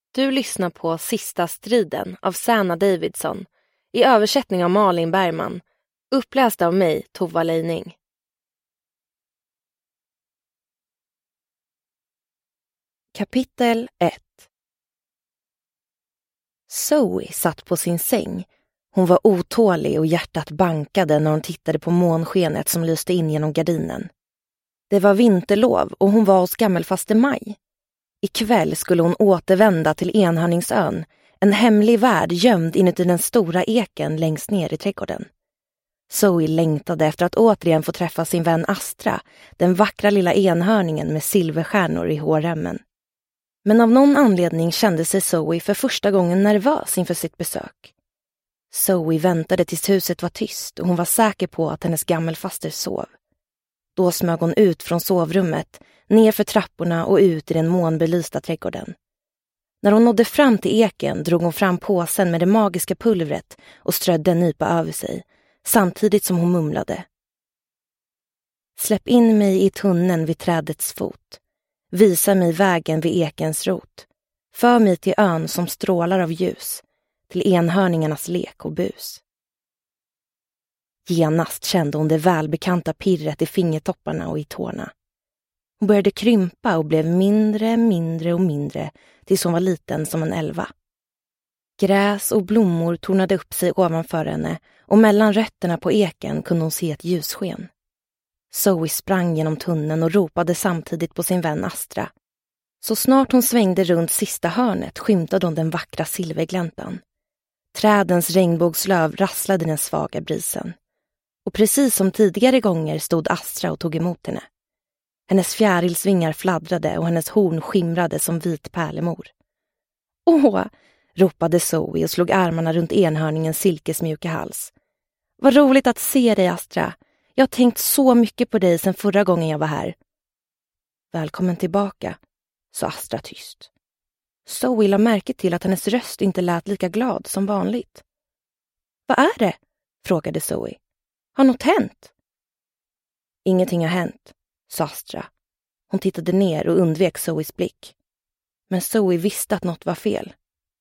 Du lyssnar på Sista striden av Sanna Davidson i översättning av Malin Bergman, uppläst av mig, Tova Leining. Kapitel 1. Zoe satt på sin säng. Hon var otålig och hjärtat bankade när hon tittade på månskenet som lyste in genom gardinen. Det var vinterlov och hon var hos gammelfaste Maj. Ikväll skulle hon återvända till Enhörningsön, en hemlig värld gömd inuti den stora eken längst ner i trädgården. Zoe längtade efter att återigen få träffa sin vän Astra, den vackra lilla enhörningen med silverstjärnor i hårremmen. Men av någon anledning kände sig Zoe för första gången nervös inför sitt besök. Zoe väntade tills huset var tyst och hon var säker på att hennes gammelfaster sov. Då smög hon ut från sovrummet, ner för trapporna och ut i den månbelysta trädgården. När hon nådde fram till eken drog hon fram påsen med det magiska pulvret och strödde en nypa över sig, samtidigt som hon mumlade. Släpp in mig i tunneln vid trädets fot. Visa mig vägen vid ekens rot. För mig till ön som strålar av ljus, till enhörningarnas lek och bus. Genast kände hon det välbekanta pirret i fingertopparna och i tårna. Hon började krympa och blev mindre och mindre tills hon var liten som en älva. Gräs och blommor tornade upp sig ovanför henne och mellan rötterna på eken kunde hon se ett ljussken. Zoe sprang genom tunneln och ropade samtidigt på sin vän Astra. Så snart hon svängde runt sista hörnet skymtade hon den vackra silvergläntan. Trädens regnbågslöv rasslade i den svaga brisen. Och precis som tidigare gånger stod Astra och tog emot henne. Hennes fjärilsvingar fladdrade och hennes horn skimrade som vit pärlemor. Åh, ropade Zoe och slog armarna runt enhörningens silkesmjuka hals. Vad roligt att se dig, Astra. Jag har tänkt så mycket på dig sedan förra gången jag var här. Välkommen tillbaka, sa Astra tyst. Zoe lade märke till att hennes röst inte lät lika glad som vanligt. Vad är det? Frågade Zoe. Har något hänt? Ingenting har hänt, sa Astra. Hon tittade ner och undvek Zoes blick. Men Zoe visste att något var fel.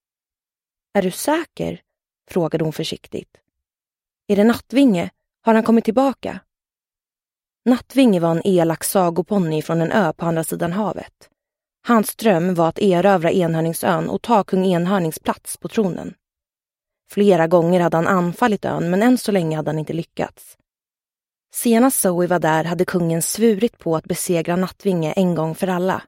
Är du säker? Frågade hon försiktigt. Är det Nattvinge? Har han kommit tillbaka? Nattvinge var en elak sagoponny från en ö på andra sidan havet. Hans dröm var att erövra Enhörningsön och ta kung Enhörnings plats på tronen. Flera gånger hade han anfallit ön, men än så länge hade han inte lyckats. Senast Zoe var där hade kungen svurit på att besegra Nattvinge en gång för alla.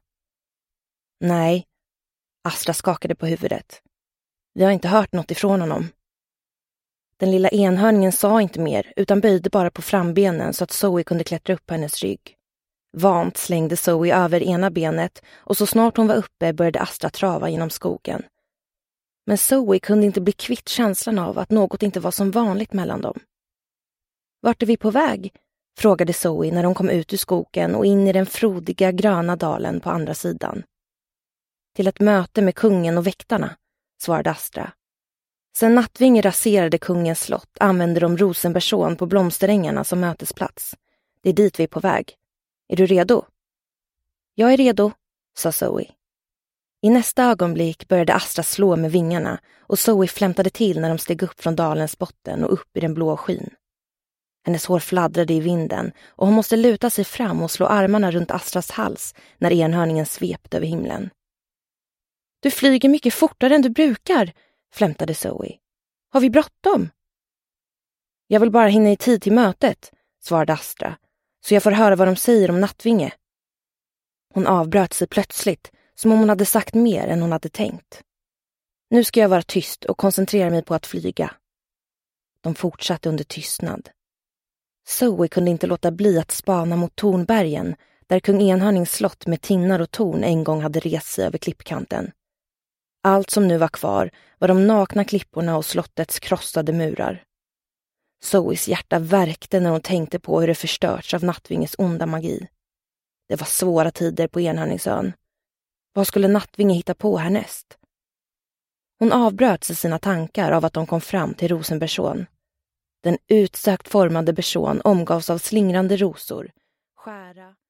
Nej, Astra skakade på huvudet. Vi har inte hört något ifrån honom. Den lilla enhörningen sa inte mer utan böjde bara på frambenen så att Zoe kunde klättra upp på hennes rygg. Vant slängde Zoe över ena benet och så snart hon var uppe började Astra trava genom skogen. Men Zoe kunde inte bli kvitt känslan av att något inte var som vanligt mellan dem. Vart är vi på väg? Frågade Zoe när de kom ut ur skogen och in i den frodiga gröna dalen på andra sidan. Till ett möte med kungen och väktarna, svarade Astra. Sen Nattvinge raserade kungens slott använde de Rosenbergsån på blomsterängarna som mötesplats. Det är dit vi är på väg. Är du redo? Jag är redo, sa Zoe. I nästa ögonblick började Astra slå med vingarna och Zoe flämtade till när de steg upp från dalens botten och upp i den blå skyn. Hennes hår fladdrade i vinden och hon måste luta sig fram och slå armarna runt Astras hals när enhörningen svepte över himlen. Du flyger mycket fortare än du brukar, flämtade Zoe. Har vi bråttom? Jag vill bara hinna i tid till mötet, svarade Astra, så jag får höra vad de säger om Nattvinge. Hon avbröt sig plötsligt, som om hon hade sagt mer än hon hade tänkt. Nu ska jag vara tyst och koncentrera mig på att flyga. De fortsatte under tystnad. Zoe kunde inte låta bli att spana mot Tornbergen, där kung Enhörnings slott med tinnar och torn en gång hade rest sig över klippkanten. Allt som nu var kvar var de nakna klipporna och slottets krossade murar. Zoes hjärta värkte när hon tänkte på hur det förstörts av Nattvinges onda magi. Det var svåra tider på Enhörningsön. Vad skulle Nattvinge hitta på härnäst? Hon avbröt sig sina tankar av att de kom fram till Rosenbergsån. Den utsökt formade bersån omgavs av slingrande rosor, skära